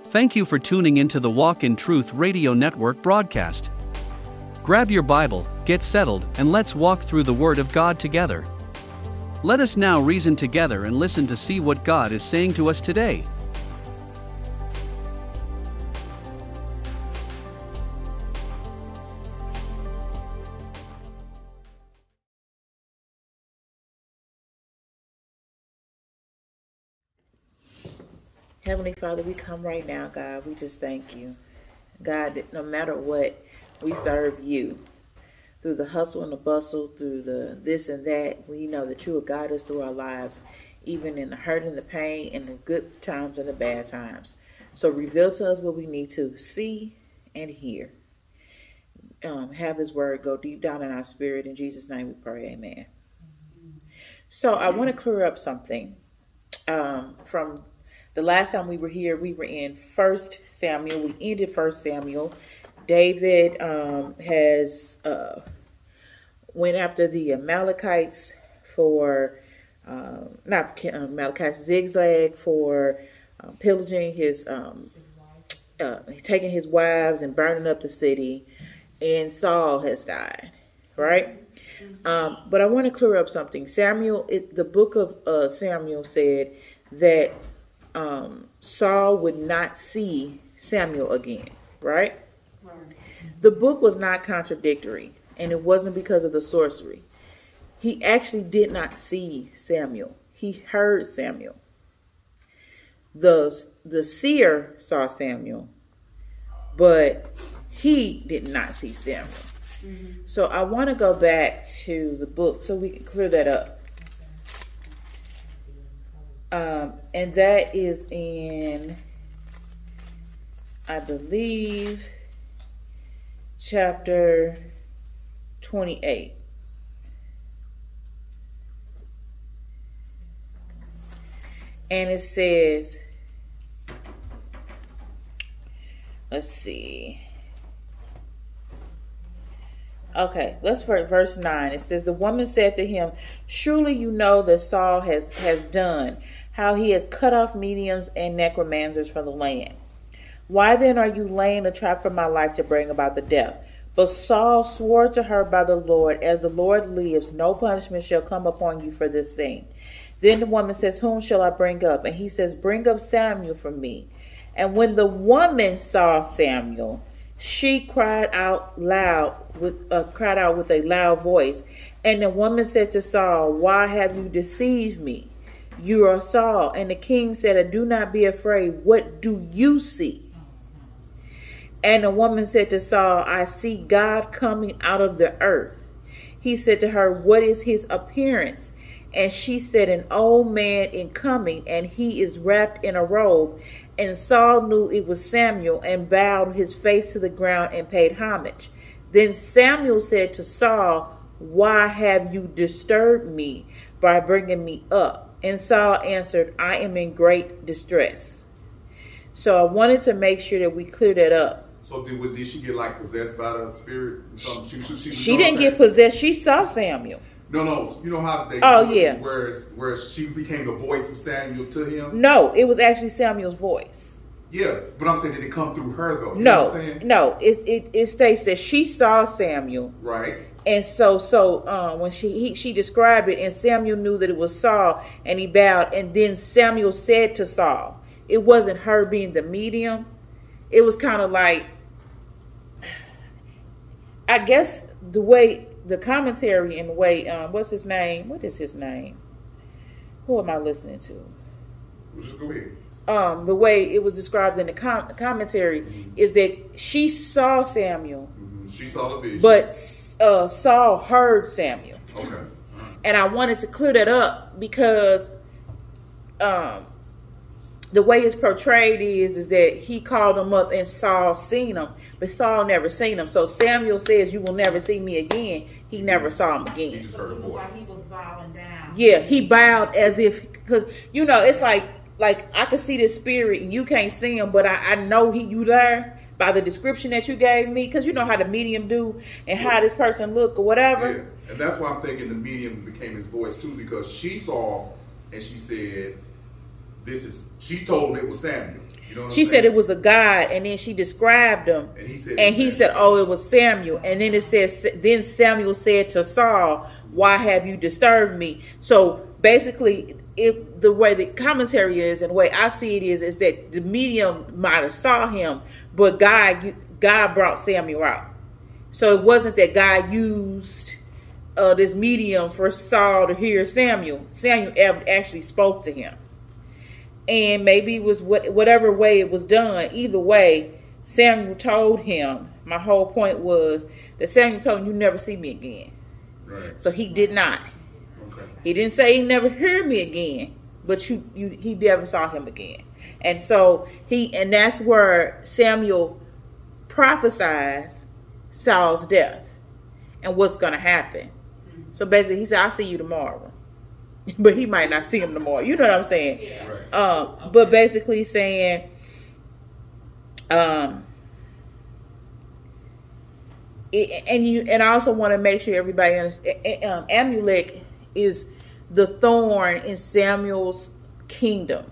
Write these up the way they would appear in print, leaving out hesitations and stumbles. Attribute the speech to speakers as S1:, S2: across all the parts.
S1: Thank you for tuning into the Walk in Truth Radio Network broadcast. Grab your Bible, get settled, and let's walk through the Word of God together. Let us now reason together and listen to see what God is saying to us today.
S2: Heavenly Father, we come right now, God. We just thank you. God, that no matter what, we serve you. Through the hustle and the bustle, through the this and that, we know that you will guide us through our lives, even in the hurt and the pain, in the good times and the bad times. So reveal to us what we need to see and hear. Have his word go deep down in our spirit. In Jesus' name we pray, amen. So I want to clear up something from the last time we were here. We were in 1 Samuel. We ended 1 Samuel. David has went after the Amalekites for, not Amalekites, Zigzag for pillaging his, taking his wives and burning up the city. And Saul has died, right? But I want to clear up something. The book of Samuel said that Saul would not see Samuel again, right? The book was not contradictory, and it wasn't because of the sorcery. He actually did not see Samuel. He heard Samuel. The seer saw Samuel, but he did not see Samuel. Mm-hmm. So I want to go back to the book so we can clear that up. And that is in, I believe, chapter 28. And it says, let's see. Okay, let's start verse 9. It says, the woman said to him, surely you know that Saul has done, how he has cut off mediums and necromancers from the land. Why then are you laying a trap for my life to bring about the death? But Saul swore to her by the Lord, as the Lord lives, no punishment shall come upon you for this thing. Then the woman says, whom shall I bring up? And he says, bring up Samuel for me. And when the woman saw Samuel, she cried out with a loud voice. And the woman said to Saul, why have you deceived me? You are Saul. And the king said, do not be afraid. What do you see? And the woman said to Saul, I see God coming out of the earth. He said to her, what is his appearance? And she said, an old man in coming, and he is wrapped in a robe. And Saul knew it was Samuel, and bowed his face to the ground and paid homage. Then Samuel said to Saul, why have you disturbed me by bringing me up? And Saul answered, I am in great distress. So I wanted to make sure that we clear that up.
S3: So did she get like possessed by the spirit?
S2: She didn't get possessed. She saw Samuel.
S3: No. You know how they where she became the voice of Samuel to him?
S2: No, it was actually Samuel's voice.
S3: Yeah, but I'm saying, did it come through her though? You
S2: no,
S3: know what I'm saying?
S2: No. It states that she saw Samuel.
S3: Right.
S2: And so when she described it, and Samuel knew that it was Saul, and he bowed. And then Samuel said to Saul, it wasn't her being the medium. It was kind of like, I guess the way the commentary and the way, what's his name? What is his name? Who am I listening to?
S3: Well, just go ahead.
S2: The way it was described in the commentary is that she saw Samuel.
S3: Mm-hmm. She saw the vision.
S2: But Saul heard Samuel.
S3: Okay.
S2: And I wanted to clear that up because the way it's portrayed is that he called him up and Saul seen him, but Saul never seen him. So Samuel says, you will never see me again. He never saw him again.
S3: He just heard a voice.
S4: While he was bowing down.
S2: Yeah, he bowed as if, because, you know, it's like I could see this spirit and you can't see him, but I know you there by the description that you gave me, because you know how the medium do and how this person look or whatever.
S3: Yeah, and that's why I'm thinking the medium became his voice too, because she saw and she said, she told him it was Samuel.
S2: She said it was a god, and then she described him, and he said, oh, it was Samuel. And then it says, then Samuel said to Saul, why have you disturbed me? So basically, the way the commentary is, and the way I see it is that the medium might have saw him, but God brought Samuel out. So it wasn't that God used this medium for Saul to hear Samuel. Samuel actually spoke to him. And maybe it was whatever way it was done. Either way, Samuel told him. My whole point was that Samuel told him, you never see me again.
S3: Right.
S2: So he did not.
S3: Okay.
S2: He didn't say he never heard me again, but he never saw him again. And so and that's where Samuel prophesies Saul's death and what's going to happen. So basically, he said, I'll see you tomorrow. But he might not see him tomorrow. You know what I'm saying?
S3: Yeah. Right.
S2: But basically saying, and I also want to make sure everybody understands, Amulek is the thorn in Samuel's kingdom.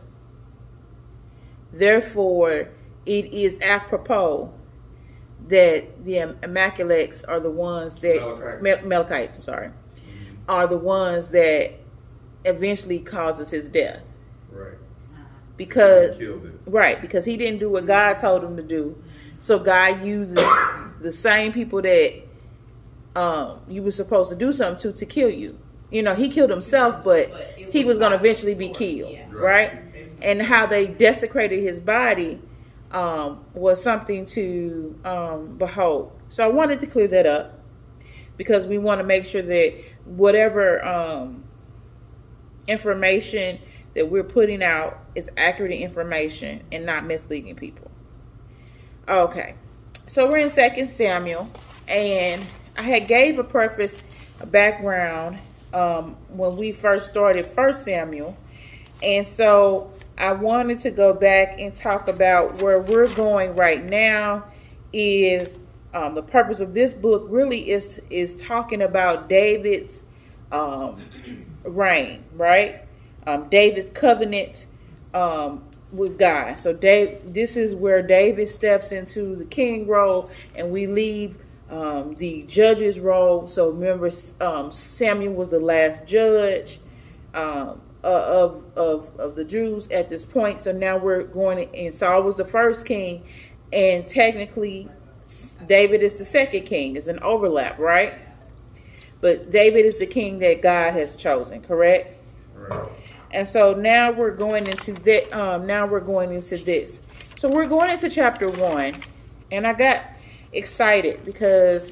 S2: Therefore, it is apropos that the Amalekites are the ones that Amalekites, are the ones that eventually causes his death.
S3: Right.
S2: Because because he didn't do what God told him to do. So God uses the same people that you were supposed to do something to kill you. You know, he killed himself, but he was going to eventually be killed, right? And how they desecrated his body was something to behold. So I wanted to clear that up because we want to make sure that whatever information that we're putting out is accurate information and not misleading people. Okay, so we're in 2 Samuel, and I had gave a preface, a background when we first started 1 Samuel, and so I wanted to go back and talk about where we're going right now. Is the purpose of this book really is talking about David's reign, right? David's covenant with God. So this is where David steps into the king role, and we leave the judge's role. So remember, Samuel was the last judge of the Jews at this point. So now we're going, and Saul was the first king, and technically David is the second king. It's an overlap, right? But David is the king that God has chosen, correct?
S3: Right.
S2: And so now we're going into that. Now we're going into this. So we're going into chapter 1, and I got excited because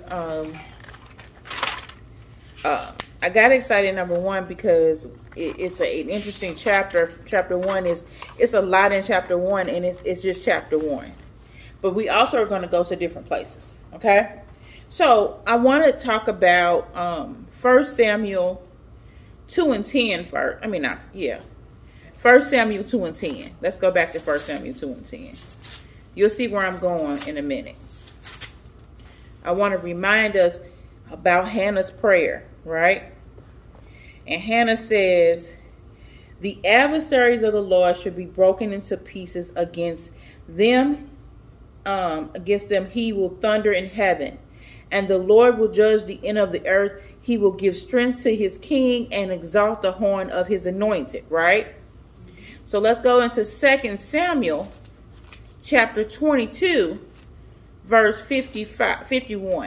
S2: I got excited, number one, because it's an interesting chapter. Chapter 1 it's a lot in chapter 1, and it's just chapter 1. But we also are going to go to different places. Okay. So I want to talk about 1 Samuel 2 and 10 first. 1 Samuel 2 and 10. Let's go back to 1 Samuel 2 and 10. You'll see where I'm going in a minute. I want to remind us about Hannah's prayer, right? And Hannah says, the adversaries of the Lord should be broken into pieces against them. Against them he will thunder in heaven. And the Lord will judge the end of the earth. He will give strength to his king and exalt the horn of his anointed, right? So let's go into 2 Samuel chapter 22, verse 51.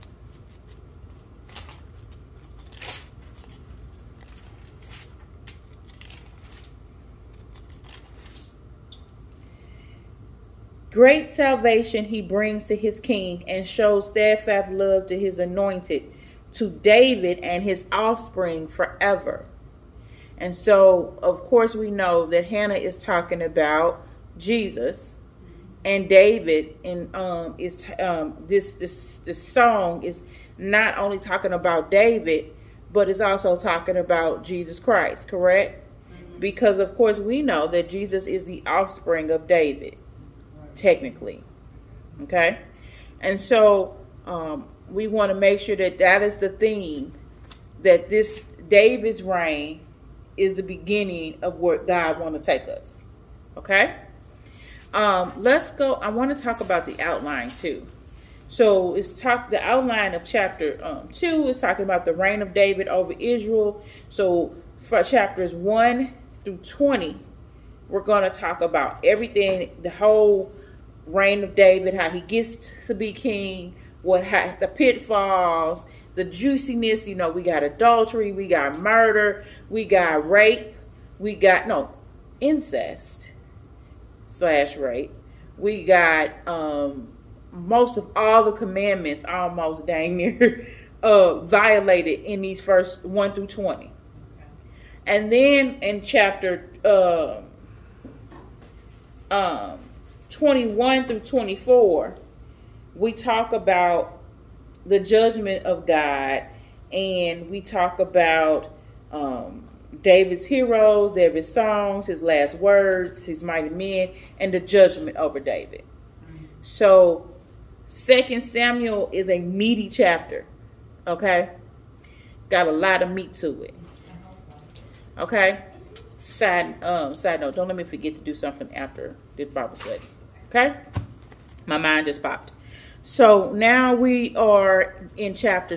S2: Great salvation he brings to his king and shows steadfast love to his anointed, to David and his offspring forever. And so, of course, we know that Hannah is talking about Jesus, and David, and this song is not only talking about David, but it's also talking about Jesus Christ, correct? Because, of course, we know that Jesus is the offspring of David, technically. Okay? And so we want to make sure that that is the theme, that this David's reign is the beginning of where God want to take us. Okay? Let's go. I want to talk about the outline too. So the outline of chapter 2 is talking about the reign of David over Israel. So for chapters 1 through 20, we're going to talk about everything, the whole reign of David, how he gets to be king, the pitfalls, the juiciness. You know, we got adultery, we got murder, we got rape, we got incest / rape. We got most of all the commandments almost dang near violated in these first 1 through 20. Okay. And then in chapter 21 through 24, we talk about the judgment of God, and we talk about David's heroes, David's songs, his last words, his mighty men, and the judgment over David. Mm-hmm. So 2 Samuel is a meaty chapter, okay? Got a lot of meat to it, okay? Side note, don't let me forget to do something after this Bible study, okay? My mind just popped. So now we are in chapter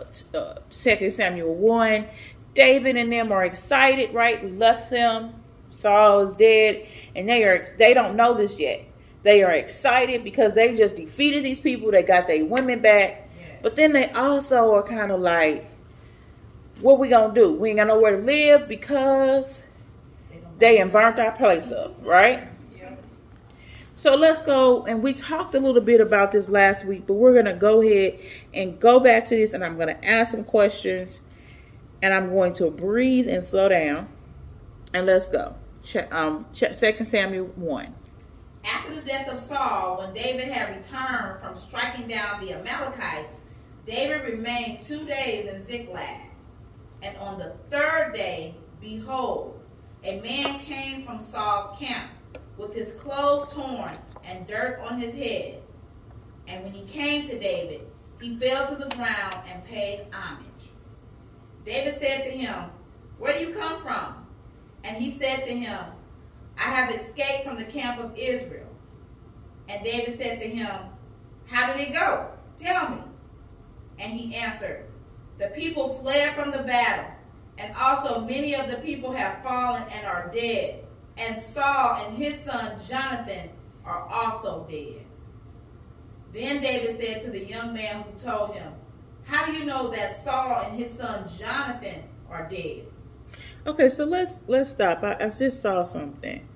S2: 2 Samuel 1. David and them are excited, right? We left them. Saul is dead, and they don't know this yet. They are excited because they just defeated these people. They got their women back. Yes. But then they also are kind of like, what we gonna do? We ain't got nowhere to live because they done burnt our place up, right? Yeah. So let's go, and we talked a little bit about this last week, but we're going to go ahead and go back to this, and I'm going to ask some questions, and I'm going to breathe and slow down, and let's go. 2 Samuel 1.
S4: After the death of Saul, when David had returned from striking down the Amalekites, David remained 2 days in Ziklag. And on the third day, behold, a man came from Saul's camp with his clothes torn and dirt on his head. And when he came to David, he fell to the ground and paid homage. David said to him, "Where do you come from?" And he said to him, "I have escaped from the camp of Israel." And David said to him, "How did it go? Tell me." And he answered, "The people fled from the battle, and also many of the people have fallen and are dead. And Saul and his son Jonathan are also dead." Then David said to the young man who told him, "How do you know that Saul and his son Jonathan are dead?"
S2: Okay, so let's stop. I just saw something.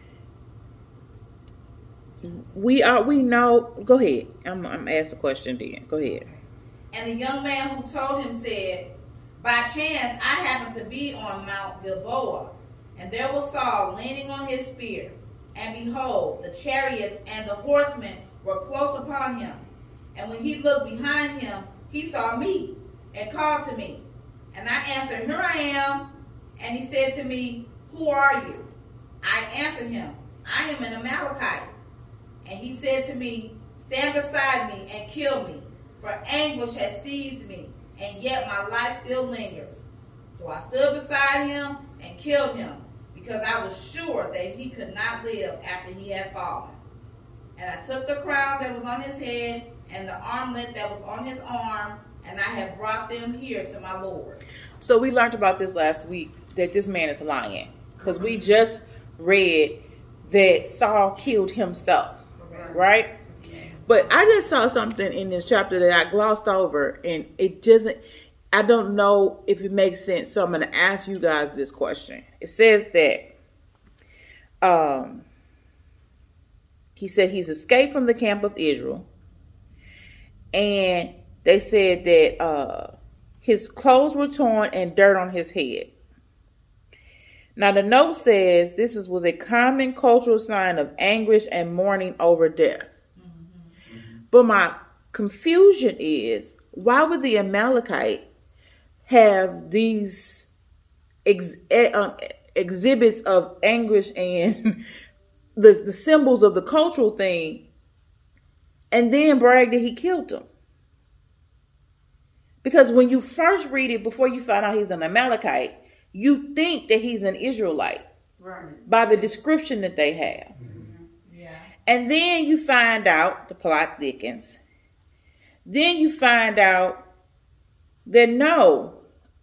S2: We know. Go ahead. I'm asking a question then. Go ahead.
S4: And the young man who told him said, "By chance I happened to be on Mount Gilboa, and there was Saul leaning on his spear. And behold, the chariots and the horsemen were close upon him. And when he looked behind him, he saw me and called to me. And I answered, 'Here I am.' And he said to me, 'Who are you?' I answered him, 'I am an Amalekite.' And he said to me, 'Stand beside me and kill me, for anguish has seized me, and yet my life still lingers.' So I stood beside him and killed him, because I was sure that he could not live after he had fallen. And I took the crown that was on his head and the armlet that was on his arm, and I have brought them here to my Lord."
S2: So we learned about this last week, that this man is lying, because we just read that Saul killed himself, right? But I just saw something in this chapter that I glossed over, and it doesn't, I don't know if it makes sense, so I'm going to ask you guys this question. It says that he said he's escaped from the camp of Israel, and they said that his clothes were torn and dirt on his head. Now the note says this was a common cultural sign of anguish and mourning over death. But my confusion is, why would the Amalekite have these exhibits of anguish and the symbols of the cultural thing, and then brag that he killed them? Because when you first read it, before you find out he's an Amalekite, you think that he's an Israelite, right, by the description that they have. Mm-hmm. Yeah. And then you find out, the plot thickens. Then you find out that no,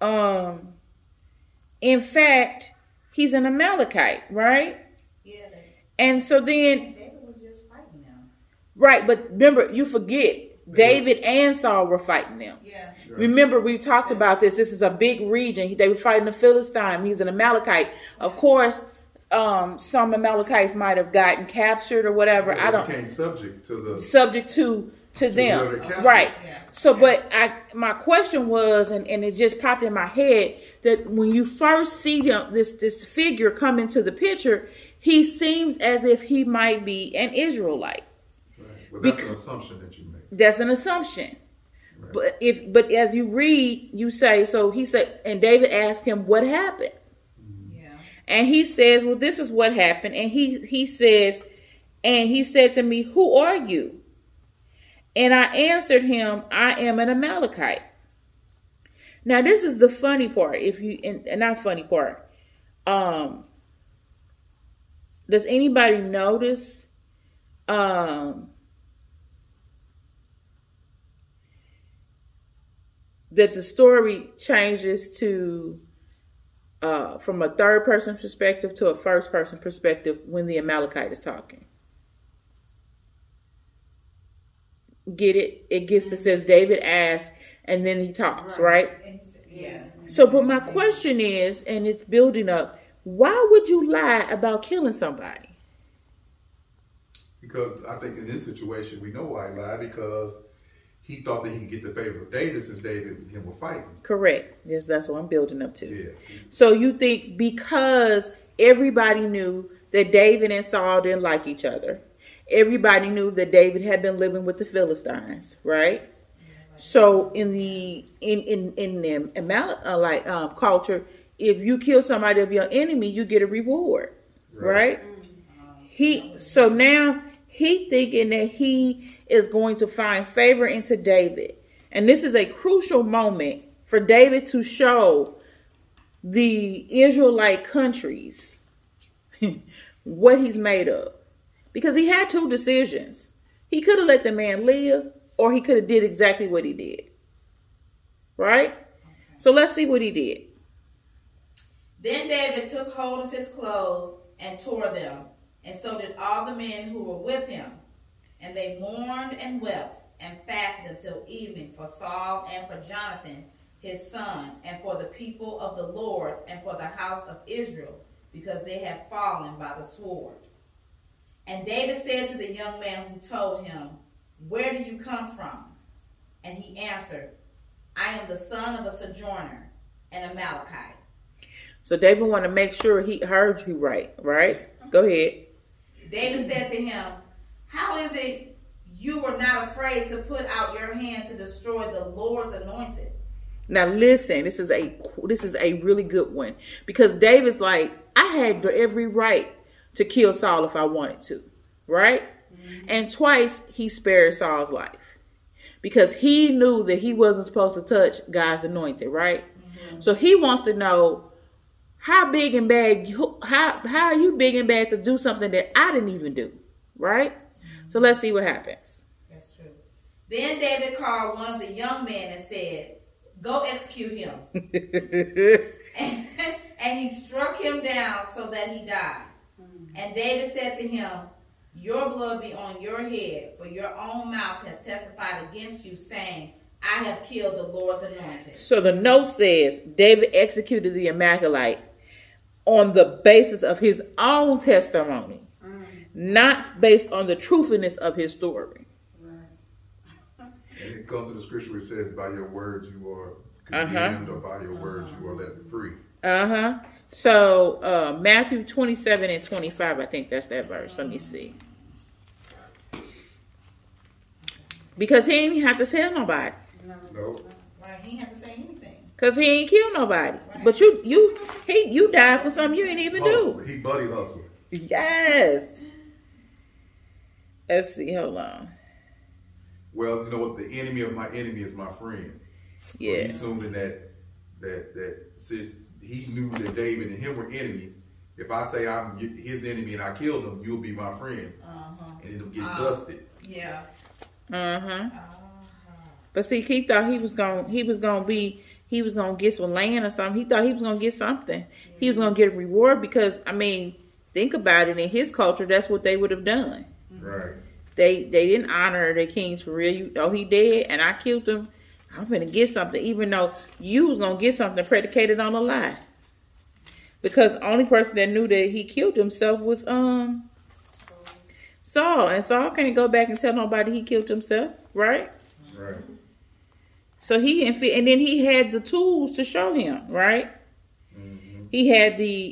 S2: in fact, he's an Amalekite, right?
S4: Yeah.
S2: And so then
S4: David was just fighting them.
S2: Right, but remember, you forget, David and Saul were fighting them.
S4: Yeah.
S2: Remember, we talked about this. This is a big region. They were fighting the Philistine. He's an Amalekite. Of course, some Amalekites might have gotten captured or whatever.
S3: Yeah,
S2: I don't
S3: became subject to
S2: them, right?
S4: Yeah.
S2: So, but my question was, and it just popped in my head, that when you first see this figure come into the picture, he seems as if he might be an Israelite.
S3: Right. Well, that's an assumption that you make.
S2: That's an assumption.
S3: Right.
S2: But as you read, you say, so he said, and David asked him what happened.
S4: Yeah.
S2: And he says, well, this is what happened. And he says, and he said to me, who are you? And I answered him, I am an Amalekite. Now, this is the funny part. And not funny part. Does anybody notice that the story changes to from a third person perspective to a first person perspective when the Amalekite is talking? Get it? It says David asked, and then he talks, right?
S4: Yeah.
S2: So, but my question is, and it's building up, why would you lie about killing somebody?
S3: Because I think in this situation, we know why he lied, because he thought that he could get the favor of David since David and him were fighting.
S2: Correct. Yes, that's what I'm building up to.
S3: Yeah.
S2: So you think because everybody knew that David and Saul didn't like each other, everybody knew that David had been living with the Philistines, right? So in the Amalekite culture, if you kill somebody of your enemy, you get a reward, right? So now he thinking that he is going to find favor into David, and this is a crucial moment for David to show the Israelite countries what he's made of. Because he had two decisions. He could have let the man live, or he could have did exactly what he did. Right? Okay. So let's see what he did.
S4: Then David took hold of his clothes and tore them, and so did all the men who were with him. And they mourned and wept and fasted until evening for Saul and for Jonathan, his son, and for the people of the Lord and for the house of Israel, because they had fallen by the sword. And David said to the young man who told him, where do you come from? And he answered, I am the son of a sojourner, an Amalekite.
S2: So David wanted to make sure he heard you right? Go ahead.
S4: David said to him, how is it you were not afraid to put out your hand to destroy the Lord's anointed?
S2: Now listen, this is a really good one, because David's like, I had every right to kill Saul if I wanted to, right? Mm-hmm. And twice he spared Saul's life because he knew that he wasn't supposed to touch God's anointed, right? Mm-hmm. So he wants to know, how big and bad, how are you big and bad to do something that I didn't even do, right? Mm-hmm. So let's see what happens.
S4: That's true. Then David called one of the young men and said, go execute him. And he struck him down so that he died. And David said to him, your blood be on your head, for your own mouth has testified against you, saying, I have killed the Lord's anointed.
S2: So the note says David executed the Amalekite on the basis of his own testimony, not based on the truthfulness of his story.
S3: And it comes to the scripture where it says, by your words you are condemned, or by your words you are let free.
S2: So Matthew 27 and 25, I think that's that verse. Let me see. Because he ain't have to tell nobody.
S3: No.
S4: Right, he ain't have to say anything.
S2: Because he ain't killed nobody. Right. But you died for something you didn't even do.
S3: He buddy hustled.
S2: Yes. Let's see, hold on.
S3: Well, you know what? The enemy of my enemy is my friend. So
S2: yes.
S3: he's assuming that since he knew that David and him were enemies, If I say I'm his enemy and I killed him, you'll be my friend, and it'll get dusted.
S4: Yeah.
S2: But see, he thought he was gonna get some land or something. He thought he was gonna get something. He was gonna get a reward because, I mean, think about it. In his culture, that's what they would have done.
S3: Right.
S2: They didn't honor their kings for real. He dead and I killed him. I'm gonna get something, even though you was gonna get something predicated on a lie. Because the only person that knew that he killed himself was Saul, and Saul can't go back and tell nobody he killed himself, right?
S3: Right.
S2: So and then he had the tools to show him, right?
S3: Mm-hmm.
S2: He had the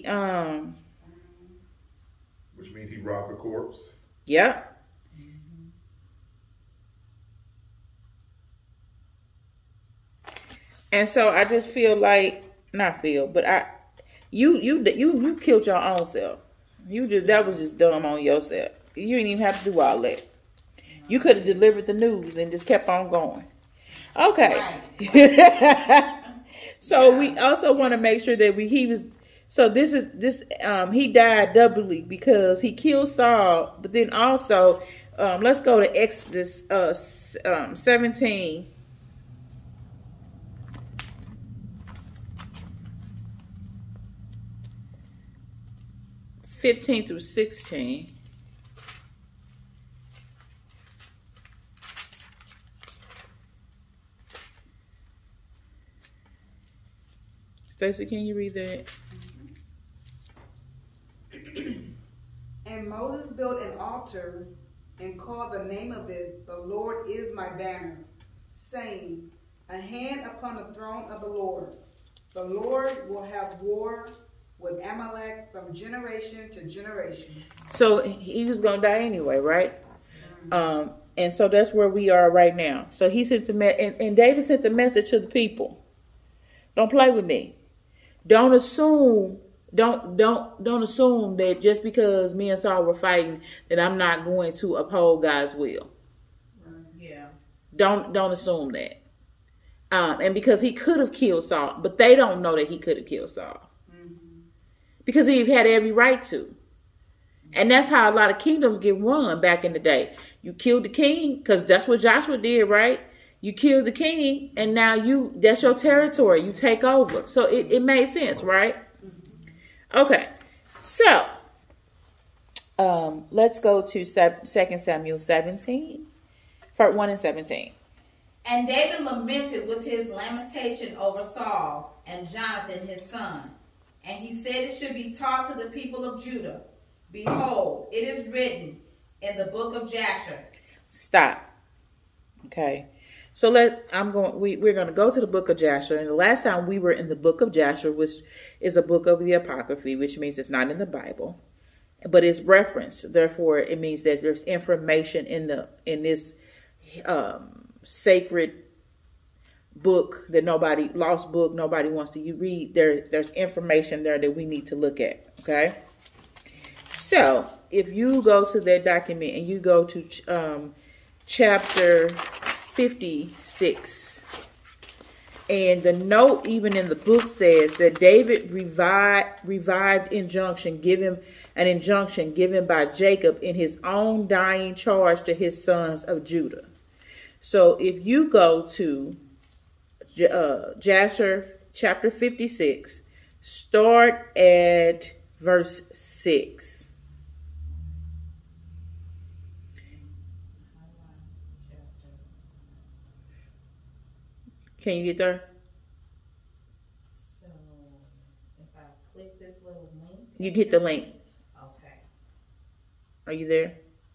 S3: which means he robbed a corpse.
S2: Yep. And so I just feel like, you killed your own self. That was just dumb on yourself. You didn't even have to do all that. You could have delivered the news and just kept on going. Okay. Right. So we also want to make sure that he died doubly because he killed Saul, but then also let's go to Exodus 17. 15 through 16. Stacy, can you read that?
S5: And Moses built an altar and called the name of it, "The Lord is my banner," saying, "A hand upon the throne of the Lord. The Lord will have war with Amalek from generation to generation."
S2: So he was going to die anyway, right? And so that's where we are right now. So he sent and David sent a message to the people. Don't play with me. Don't assume that just because me and Saul were fighting that I'm not going to uphold God's will.
S4: Yeah.
S2: Don't assume that. And because he could have killed Saul, but they don't know that he could have killed Saul. Because he had every right to. And that's how a lot of kingdoms get run back in the day. You killed the king, because that's what Joshua did, right? You killed the king, and now that's your territory. You take over. So it made sense, right? Okay. So, let's go to 2 Samuel 17, part 1 and 17.
S4: And David lamented with his lamentation over Saul and Jonathan his son. And he said it should be taught to the people of Judah. Behold, it is written in the book of Jasher.
S2: Stop. Okay. So we're going to go to the book of Jasher. And the last time we were in the book of Jasher, which is a book of the Apocryphy, which means it's not in the Bible, but it's referenced. Therefore, it means that there's information in this sacred book that nobody wants to read. There's information there that we need to look at. Okay. So if you go to that document and you go to chapter 56, and the note even in the book says that David revived an injunction given by Jacob in his own dying charge to his sons of Judah. So if you go to Jasher chapter 56, start at verse 6. Can you get there?
S4: So if I click this little link.
S2: You get the link.
S4: Okay.
S2: Are you there?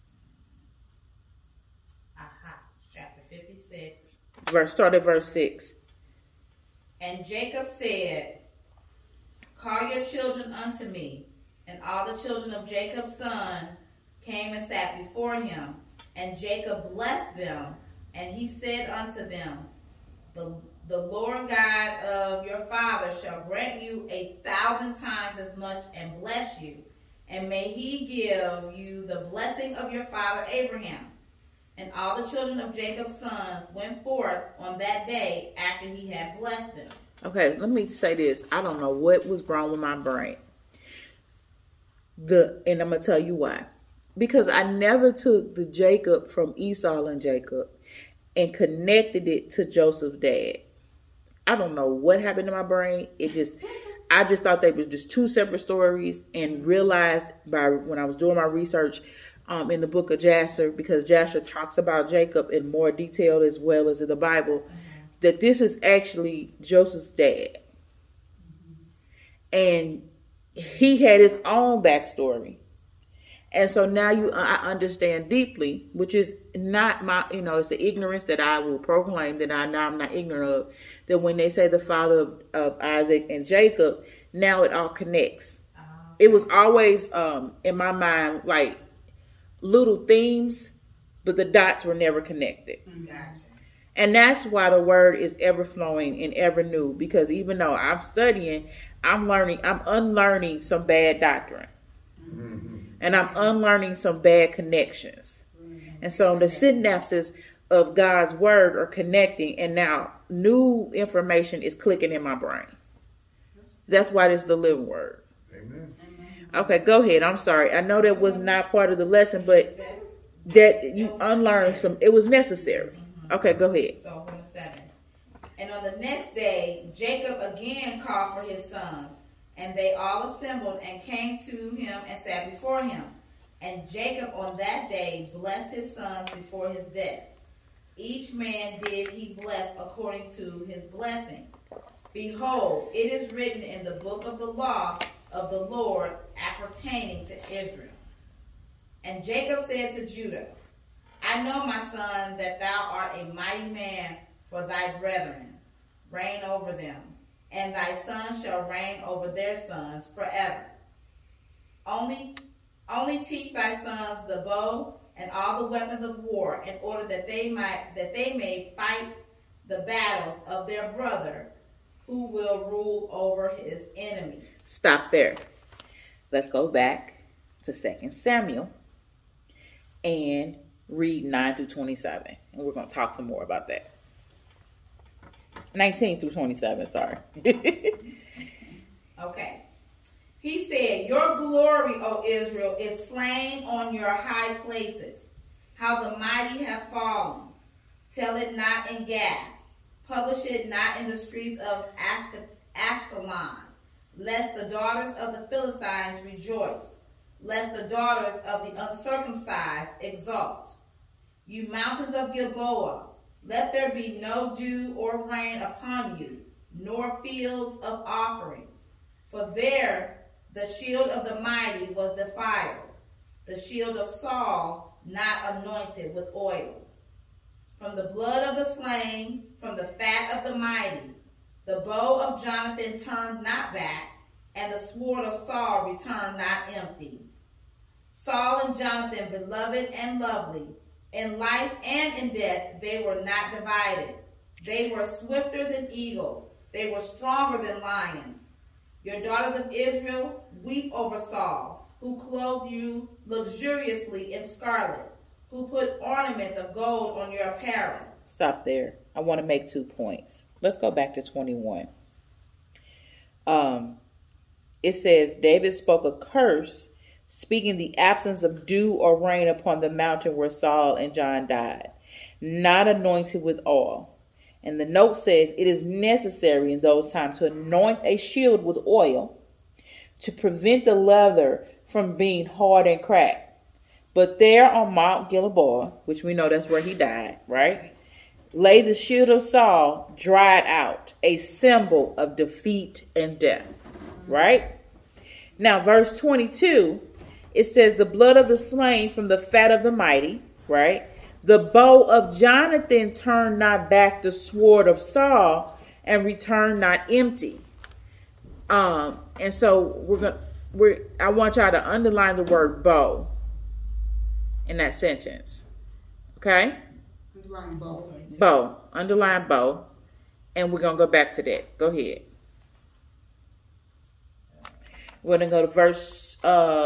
S4: Chapter 56.
S2: Start at verse 6.
S4: And Jacob said, "Call your children unto me." And all the children of Jacob's sons came and sat before him. And Jacob blessed them. And he said unto them, The Lord God of your father shall grant you 1,000 times as much and bless you. And may he give you the blessing of your father Abraham. And all the children of Jacob's sons went forth on that day after he had blessed them.
S2: Okay, let me say this. I don't know what was wrong with my brain. And I'm going to tell you why. Because I never took the Jacob from Esau and Jacob and connected it to Joseph's dad. I don't know what happened in my brain. I just thought they were just two separate stories, and realized when I was doing my research in the book of Jasher, because Jasher talks about Jacob in more detail as well as in the Bible, that this is actually Joseph's dad. And he had his own backstory. And so now I understand deeply, which is not my, it's the ignorance that I will proclaim that I'm not ignorant of, that when they say the father of Isaac and Jacob, now it all connects. It was always in my mind like little themes, but the dots were never connected.
S4: Gotcha.
S2: And that's why the word is ever flowing and ever new, because even though I'm studying, I'm unlearning some bad doctrine. And I'm unlearning some bad connections. And so the synapses of God's word are connecting, and now new information is clicking in my brain. That's why it's the living word.
S3: Amen.
S2: Okay, go ahead. I'm sorry. I know that was not part of the lesson, but that you unlearned some. It was necessary. Okay, go ahead.
S4: So 7. And on the next day, Jacob again called for his sons. And they all assembled and came to him and sat before him. And Jacob on that day blessed his sons before his death. Each man did he bless according to his blessing. Behold, it is written in the book of the law of the Lord appertaining to Israel. And Jacob said to Judah, I know, my son, that thou art a mighty man for thy brethren. Reign over them. And thy sons shall reign over their sons forever. Only teach thy sons the bow and all the weapons of war, in order that they may fight the battles of their brother, who will rule over his enemies.
S2: Stop there. Let's go back to 2 Samuel and read 9 through 27. And we're going to talk some more about that. 19 through 27, sorry.
S4: Okay. He said, your glory, O Israel, is slain on your high places. How the mighty have fallen. Tell it not in Gath. Publish it not in the streets of Ashkelon. Lest the daughters of the Philistines rejoice. Lest the daughters of the uncircumcised exult. You mountains of Gilboa, let there be no dew or rain upon you, nor fields of offerings. For there the shield of the mighty was defiled, the shield of Saul not anointed with oil. From the blood of the slain, from the fat of the mighty, the bow of Jonathan turned not back, and the sword of Saul returned not empty. Saul and Jonathan, beloved and lovely, in life and in death, they were not divided. They were swifter than eagles. They were stronger than lions. Your daughters of Israel weep over Saul, who clothed you luxuriously in scarlet, who put ornaments of gold on your apparel.
S2: Stop there. I want to make 2 points. Let's go back to 21. It says, David spoke a curse, speaking the absence of dew or rain upon the mountain where Saul and John died, not anointed with oil. And the note says it is necessary in those times to anoint a shield with oil to prevent the leather from being hard and cracked. But there on Mount Gilboa, which we know that's where he died, right, lay the shield of Saul dried out, a symbol of defeat and death, right? Now, verse 22, it says the blood of the slain from the fat of the mighty, right? The bow of Jonathan turned not back the sword of Saul and returned not empty. And so I want y'all to underline the word bow in that sentence. Okay?
S5: Underline bow.
S2: Bow. Underline bow. And we're going to go back to that. Go ahead. We're going to go to verse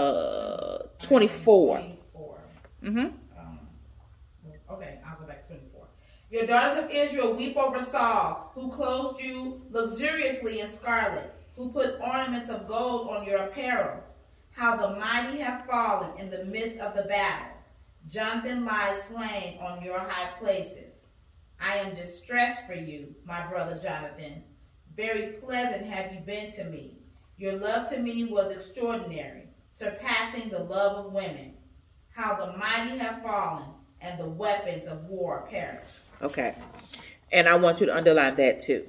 S2: 24. Mm-hmm.
S4: Okay, I'll go back to 24. Your daughters of Israel weep over Saul, who clothed you luxuriously in scarlet, who put ornaments of gold on your apparel. how the mighty have fallen in the midst of the battle. Jonathan lies slain on your high places. I am distressed for you, my brother Jonathan. Very pleasant have you been to me. Your love to me was extraordinary, surpassing the love of women. How the mighty have fallen, and the weapons of war perish.
S2: Okay. And I want you to underline that too.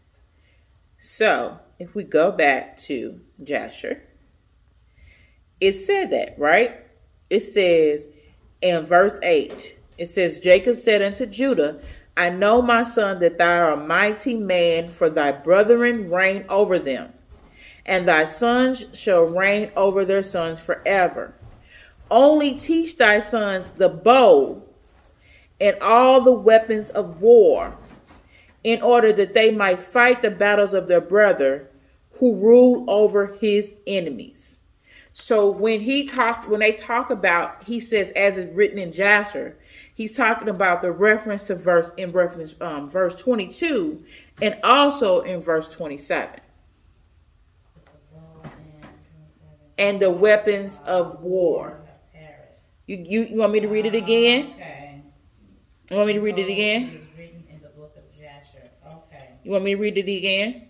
S2: So, if we go back to Jasher, it said that, right? It says in verse 8, it says, Jacob said unto Judah, I know, my son, that thou art a mighty man, for thy brethren reign over them, and thy sons shall reign over their sons forever. Only teach thy sons the bow and all the weapons of war, in order that they might fight the battles of their brother who rule over his enemies. So when they talk about, he says, as it's written in Jasher, he's talking about the reference to verse 22 and also in verse 27. And the weapons of war. You want me to read it again?
S4: Okay.
S2: You want me to read it again?
S4: It is written in the book of Jasher. Okay.
S2: You want me to read it again?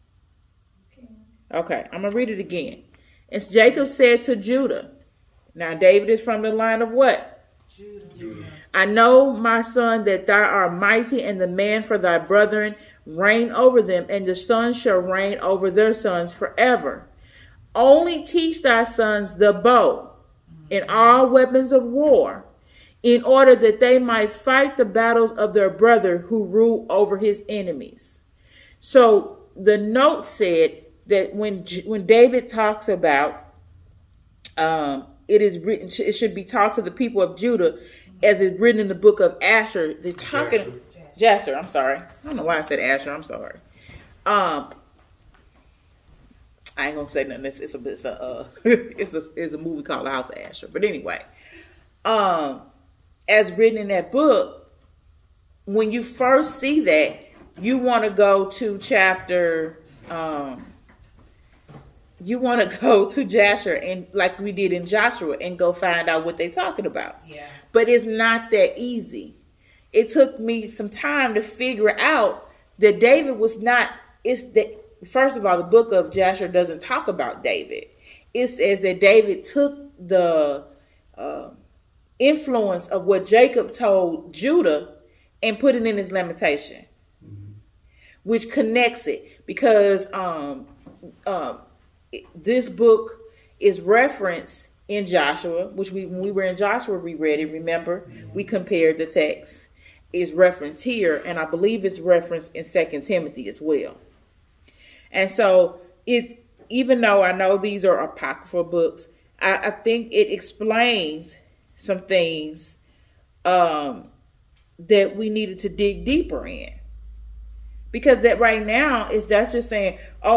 S2: Okay, I'm going to read it again. It's Jacob said to Judah. Now, David is from the line of what?
S3: Judah.
S2: I know, my son, that thou art mighty, and the man for thy brethren reign over them, and the sons shall reign over their sons forever. Only teach thy sons the bow and all weapons of war, in order that they might fight the battles of their brother who rule over his enemies. So the note said that when David talks about it is written, it should be taught to the people of Judah, as it's written in the book of Asher. They're talking Jasher. I'm sorry. I don't know why I said Asher. I'm sorry. I ain't gonna say nothing. It's a movie called The House of Asher. But anyway, as written in that book, when you first see that, you want to go to chapter. You want to go to Jasher, and like we did in Joshua, and go find out what they're talking about.
S4: Yeah.
S2: But it's not that easy. It took me some time to figure out that David was not. First of all, the book of Jasher doesn't talk about David. It says that David took the influence of what Jacob told Judah and put it in his lamentation, which connects it, because this book is referenced in Joshua, which when we were in Joshua, we read it. Remember, we compared the text. Is referenced here, and I believe it's referenced in 2 Timothy as well. And so, even though I know these are apocryphal books, I think it explains some things that we needed to dig deeper in. Because that right now that's just saying,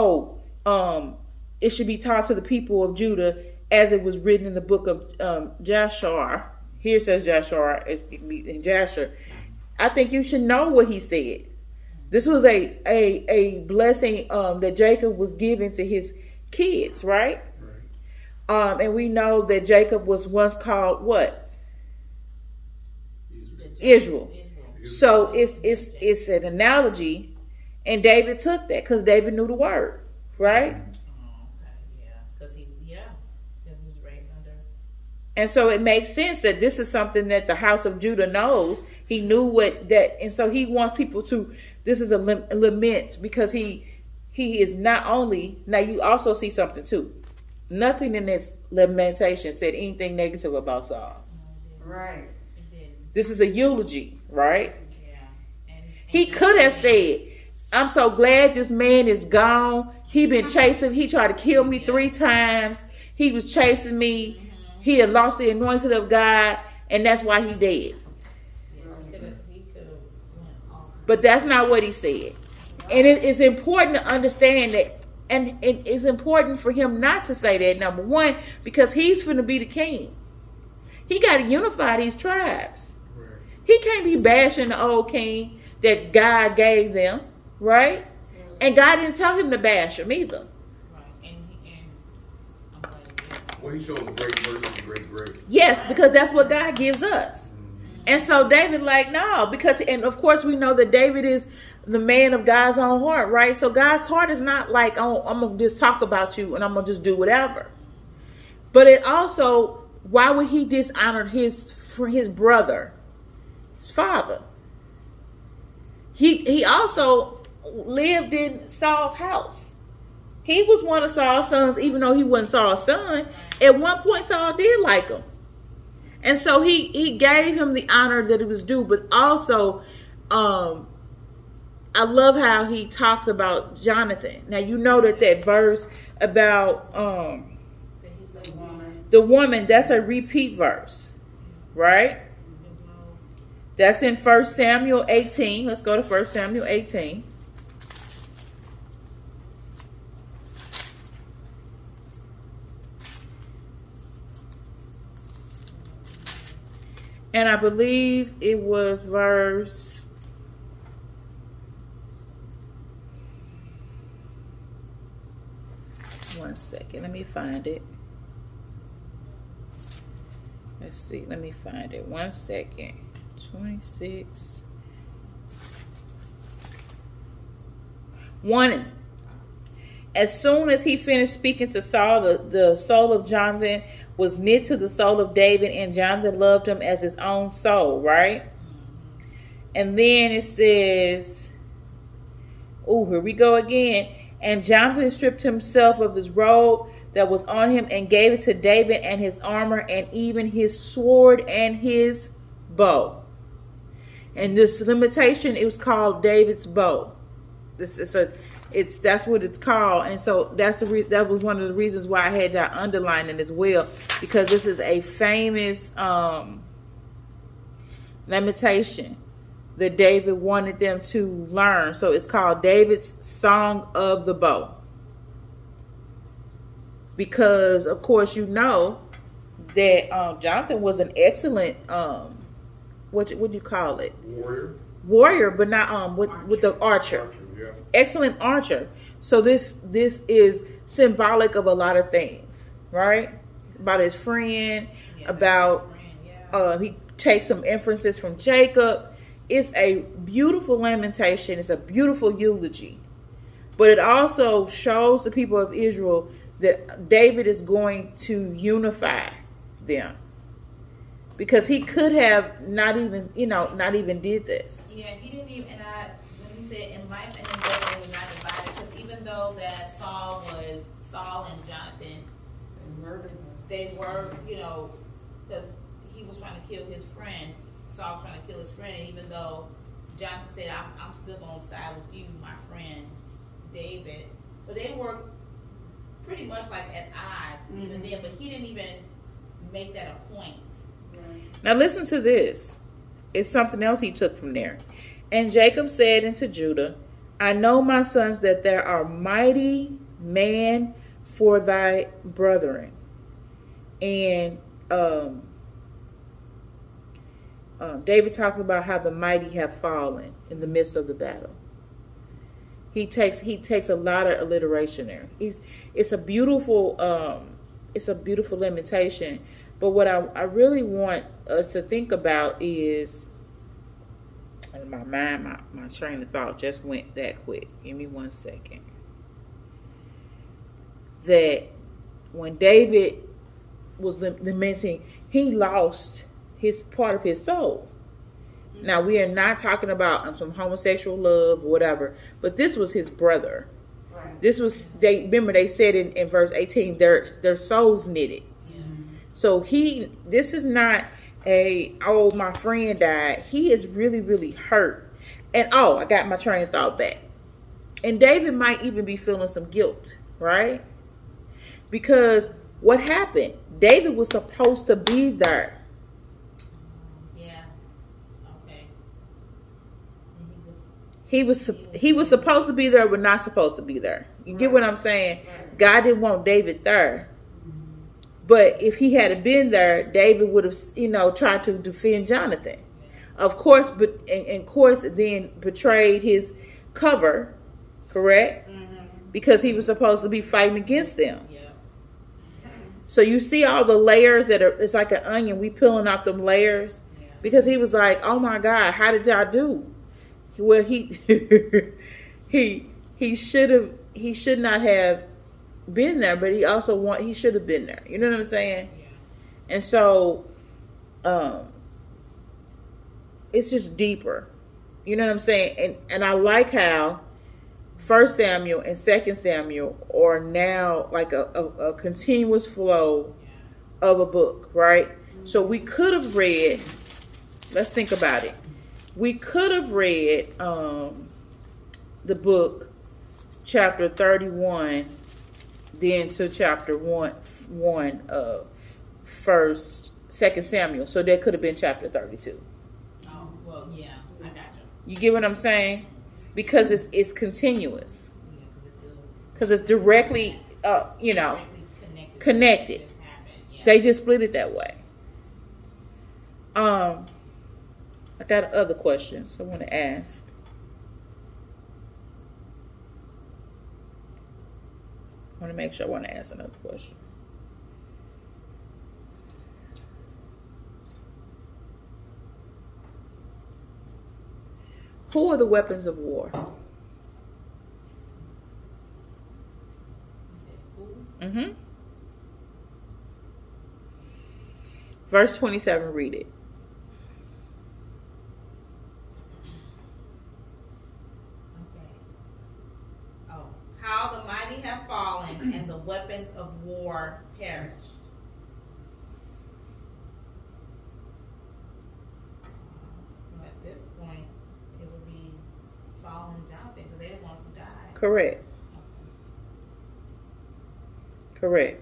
S2: it should be taught to the people of Judah as it was written in the book of Jasher. Here it says Jasher, in Jasher. I think you should know what he said. This was a blessing that Jacob was giving to his kids, right? And we know that Jacob was once called what? Israel. So it's an analogy, and David took that because David knew the word, right?
S4: Because he was raised under.
S2: And so it makes sense that this is something that the house of Judah knows. He knew and so he wants people to. This is a lament, because he is not only. Now you also see something too. Nothing in this lamentation said anything negative about Saul.
S5: Right.
S4: It didn't.
S2: This is a eulogy, right?
S4: Yeah.
S2: He could have said, I'm so glad this man is gone. He been chasing. He tried to kill me 3 times. He was chasing me. He had lost the anointing of God, and that's why he dead. But that's not what he said. And it's important to understand that, and it's important for him not to say that, number one, because he's finna be the king. He got to unify these tribes. Right. He can't be bashing the old king that God gave them, right? And God didn't tell him to bash him either.
S4: Right. And I'm glad
S3: Well, he showed him great mercy and great grace.
S2: Yes, because that's what God gives us. And so David like, no, because, and of course we know that David is the man of God's own heart, right? So God's heart is not like, oh, I'm going to just talk about you and I'm going to just do whatever. But it also, why would he dishonor his brother, his father? He also lived in Saul's house. He was one of Saul's sons, even though he wasn't Saul's son. At one point, Saul did like him. And so he gave him the honor that it was due. But also, I love how he talks about Jonathan. Now, you know that verse about the woman, that's a repeat verse, right? That's in 1 Samuel 18. Let's go to 1 Samuel 18. And I believe it was verse 1 second. Let me find it. Let's see. Let me find it. 1 second. 26. 1. As soon as he finished speaking to Saul, the soul of Jonathan was knit to the soul of David, and Jonathan loved him as his own soul, right? And then it says, oh, here we go again. And Jonathan stripped himself of his robe that was on him and gave it to David, and his armor, and even his sword and his bow. And this limitation, it was called David's bow. That's what it's called. And so that's the reason, that was one of the reasons why I had y'all underline it as well, because this is a famous limitation that David wanted them to learn. So it's called David's Song of the Bow. Because of course you know that Jonathan was an excellent what do you call it? Warrior, but not with the archer. Yeah. Excellent archer. So this is symbolic of a lot of things, right? About his friend, about he takes some inferences from Jacob. It's a beautiful lamentation. It's a beautiful eulogy. But it also shows the people of Israel that David is going to unify them. Because he could have not even did this.
S4: Yeah, he didn't even, when he said in life and in death they were not divided, because even though that Saul and Jonathan, they were, because he was trying to kill his friend, Saul was trying to kill his friend, and even though Jonathan said, I'm still going to side with you, my friend David. So they were pretty much like at odds even then, but he didn't even make that a point.
S2: Now listen to this. It's something else he took from there. And Jacob said unto Judah, I know, my sons, that there are mighty men for thy brethren. And David talks about how the mighty have fallen in the midst of the battle. He takes a lot of alliteration there. It's a beautiful limitation. But what I really want us to think about is, and my train of thought just went that quick. Give me 1 second. That when David was lamenting, he lost his part of his soul. Now, we are not talking about some homosexual love or whatever, but this was his brother. Right. This was, they said in verse 18, their souls knitted. So this is not my friend died. He is really, really hurt. And I got my train of thought back. And David might even be feeling some guilt, right? Because what happened? David was supposed to be there.
S4: Yeah. Okay.
S2: He was supposed to be there, but not supposed to be there. You get what I'm saying? Right. God didn't want David there. But if he had been there, David would have, tried to defend Jonathan. Of course, but of course, then betrayed his cover, correct? Mm-hmm. Because he was supposed to be fighting against them. Yeah. So you see all the layers that are, it's like an onion. We peeling off them layers.
S4: Yeah.
S2: Because he was like, oh my God, how did y'all do? Well, he should not have been there, but he should have been there. You know what I'm saying?
S4: Yeah.
S2: And so it's just deeper. You know what I'm saying? And I like how 1 Samuel and 2 Samuel are now like a continuous flow of a book, right? So we could have read, let's think about it. We could have read the book, chapter 31, then to chapter 1 of 2 Samuel. So that could have been chapter 32.
S4: Oh, well, yeah, I got you.
S2: You get what I'm saying? Because it's continuous.
S4: Yeah,
S2: Because it's directly,
S4: directly
S2: connected.
S4: This happened, yeah.
S2: They just split it that way. I got other questions I want to ask. I want to make sure I want to ask another question. Who are the weapons of war?
S4: You said who?
S2: Mm-hmm. Verse 27, read it.
S4: Okay. Oh, how the mighty have fallen and the weapons of war perished. Well, at this point, it would be Saul and Jonathan because they're the ones who died.
S2: Correct.
S4: Okay.
S2: Correct.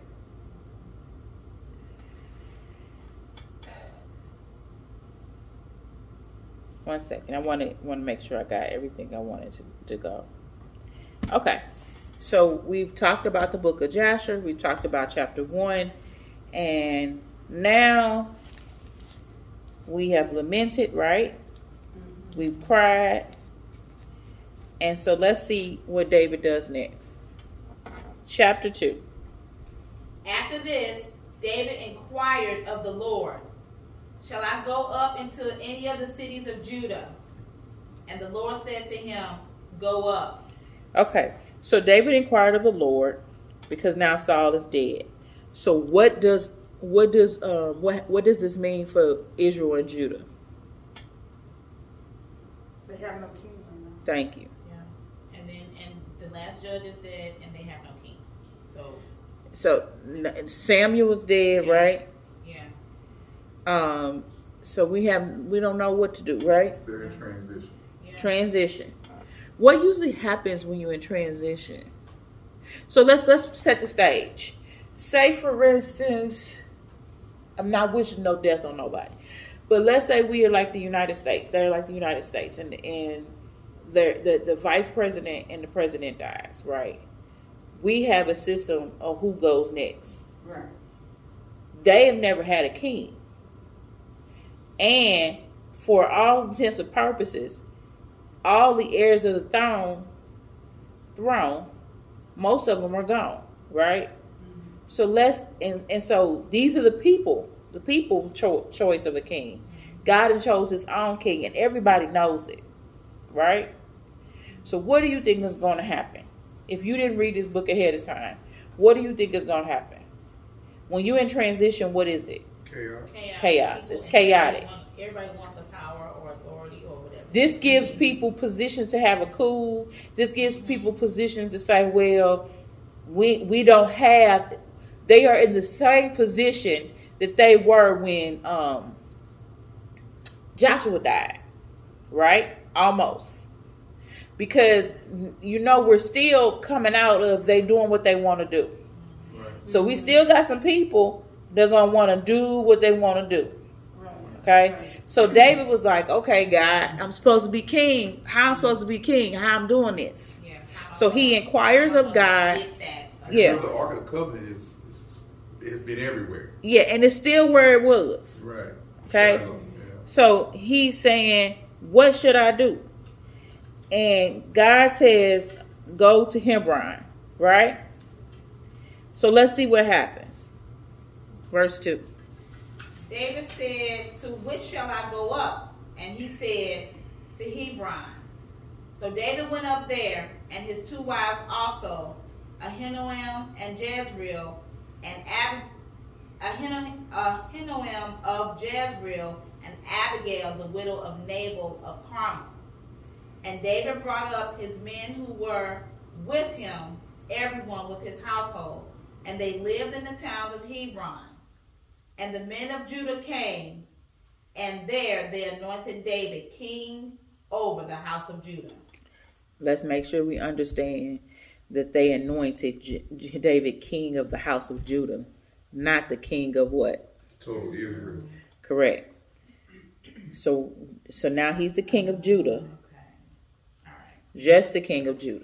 S2: One second. I want to make sure I got everything I wanted to go. Okay. So we've talked about the book of Jasher. We've talked about chapter 1. And now we have lamented, right? We've cried. And so let's see what David does next. Chapter 2.
S4: After this, David inquired of the Lord, shall I go up into any of the cities of Judah? And the Lord said to him, go up.
S2: Okay. So David inquired of the Lord because now Saul is dead. So what does this mean for Israel and Judah?
S5: They have no king right now.
S2: Thank you.
S4: Yeah. And the last judge is dead and they have no king.
S2: So Samuel was dead,
S4: Yeah.
S2: right?
S4: Yeah.
S2: So we don't know what to do, right?
S3: They're in transition.
S4: Yeah.
S2: Transition. What usually happens when you're in transition? So let's set the stage. Say for instance, I'm not wishing no death on nobody, but let's say we are like the United States. They're like the United States, and the vice president and the president dies, right? We have a system of who goes next.
S5: Right.
S2: They have never had a king. And for all intents and purposes, all the heirs of the throne, most of them are gone, right? Mm-hmm. So so these are the people choice of a king. God has chose his own king, and everybody knows it, right? So what do you think is going to happen? If you didn't read this book ahead of time, what do you think is going to happen? When you're in transition, what is it?
S3: Chaos.
S2: It's chaotic.
S4: Everybody wants the power or authority or whatever.
S2: This gives people position to have a coup. This gives people positions to say, well, we don't have. They are in the same position that they were when Joshua died, right? Almost. Because, we're still coming out of they doing what they want to do.
S3: Right.
S2: So we still got some people that are going to want to do what they want to do.
S5: Right.
S2: Okay? So David was like, okay, God, I'm supposed to be king. How I'm supposed to be king? How I'm doing this?
S4: Yeah.
S2: So he inquires of God. Yeah.
S3: The Ark of the Covenant has been everywhere.
S2: Yeah, and it's still where it was.
S3: Right.
S2: Okay?
S3: Shiloh, yeah.
S2: So he's saying, what should I do? And God says, go to Hebron, right? So let's see what happens. Verse 2.
S4: David said, to which shall I go up? And he said, to Hebron. So David went up there, and his 2 wives also, Ahinoam and Jezreel, and Ahinoam of Jezreel, and Abigail, the widow of Nabal of Carmel. And David brought up his men who were with him, everyone with his household, and they lived in the towns of Hebron. And the men of Judah came, and there they anointed David king over the house of Judah.
S2: Let's make sure we understand that they anointed David king of the house of Judah, not the king of what?
S3: Total Israel.
S2: Correct. So now he's the king of Judah.
S4: Okay. All right.
S2: Just the king of Judah.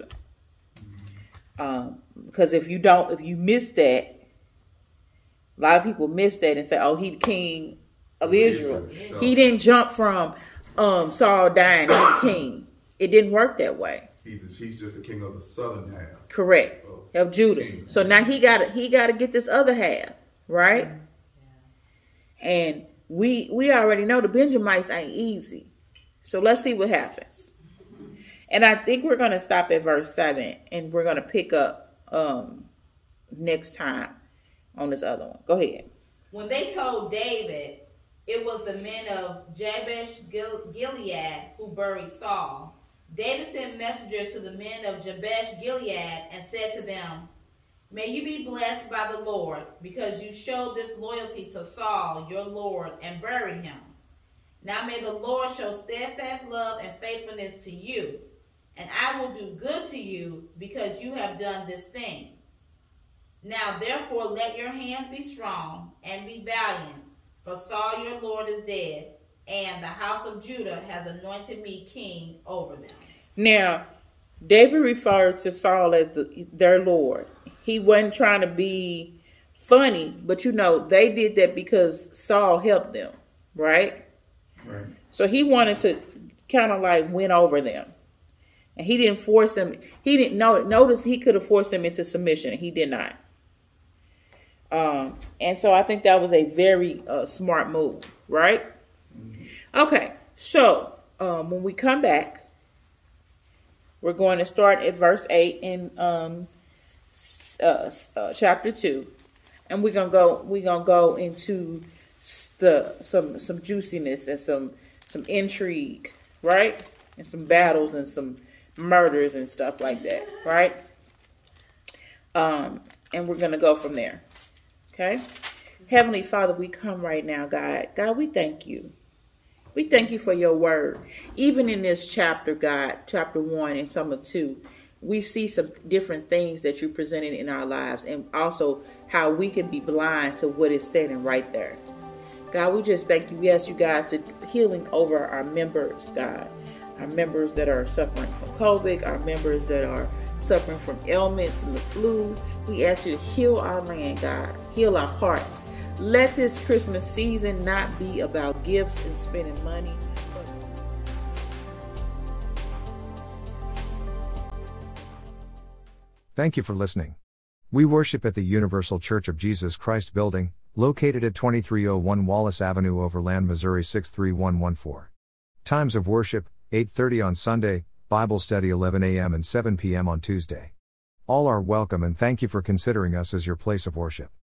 S2: Because if you miss that, a lot of people miss that and say, oh, he the king of Israel.
S3: No.
S2: He didn't jump from Saul dying to the king. It didn't work that way.
S3: He's just the king of the southern half.
S2: Correct. Of Judah.
S3: King.
S2: So now he got to get this other half, right? Yeah. And we already know the Benjamites ain't easy. So let's see what happens. And I think we're going to stop at verse 7, and we're going to pick up next time on this other one. Go ahead.
S4: When they told David it was the men of Jabesh Gilead who buried Saul, David sent messengers to the men of Jabesh Gilead and said to them, may you be blessed by the Lord, because you showed this loyalty to Saul, your Lord, and buried him. Now may the Lord show steadfast love and faithfulness to you, and I will do good to you, because you have done this thing. Now therefore let your hands be strong and be valiant, for Saul your Lord is dead, and the house of Judah has anointed me king over them.
S2: Now, David referred to Saul as their Lord. He wasn't trying to be funny, but they did that because Saul helped them, right?
S3: Right.
S2: So he wanted to kind of like win over them. And he didn't force them. He didn't notice he could have forced them into submission. He did not. And so I think that was a very smart move, right? Mm-hmm. Okay, so when we come back, we're going to start at verse 8 in chapter 2, and we're gonna go into some juiciness and some intrigue, right? And some battles and some murders and stuff like that, right? And we're gonna go from there. Okay? Heavenly Father, we come right now, God. God, we thank you. We thank you for your word. Even in this chapter, God, chapter 1 and some of 2, we see some different things that you presented in our lives, and also how we can be blind to what is standing right there. God, we just thank you. We ask you, God, to healing over our members, God. Our members that are suffering from COVID, our members that are suffering from ailments and the flu. We ask you to heal our land, God. Heal our hearts. Let this Christmas season not be about gifts and spending money.
S6: Thank you for listening. We worship at the Universal Church of Jesus Christ building, located at 2301 Wallace Avenue, Overland, Missouri 63114. Times of worship, 8:30 on Sunday, Bible study 11 a.m. and 7 p.m. on Tuesday. All are welcome, and thank you for considering us as your place of worship.